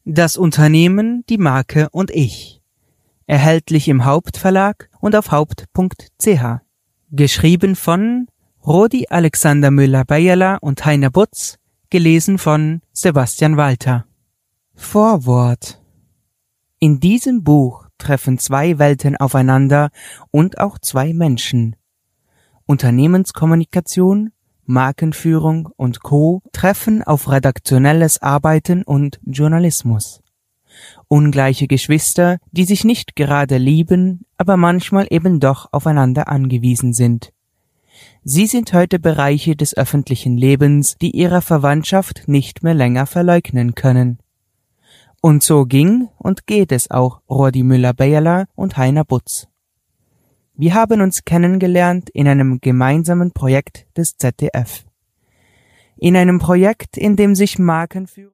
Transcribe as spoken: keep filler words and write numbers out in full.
Das Unternehmen, die Marke und ich. Erhältlich im Hauptverlag und auf haupt punkt c h. Geschrieben von Rodi Alexander Müller-Beyerler und Heiner Butz. Gelesen von Sebastian Walter. Vorwort. In diesem Buch treffen zwei Welten aufeinander und auch zwei Menschen. Unternehmenskommunikation, Markenführung und Co. treffen auf redaktionelles Arbeiten und Journalismus. Ungleiche Geschwister, die sich nicht gerade lieben, aber manchmal eben doch aufeinander angewiesen sind. Sie sind heute Bereiche des öffentlichen Lebens, die ihre Verwandtschaft nicht mehr länger verleugnen können. Und so ging und geht es auch Rodi Müller-Beyerler und Heiner Butz. Wir haben uns kennengelernt in einem gemeinsamen Projekt des Z D F. In einem Projekt, in dem sich Markenführung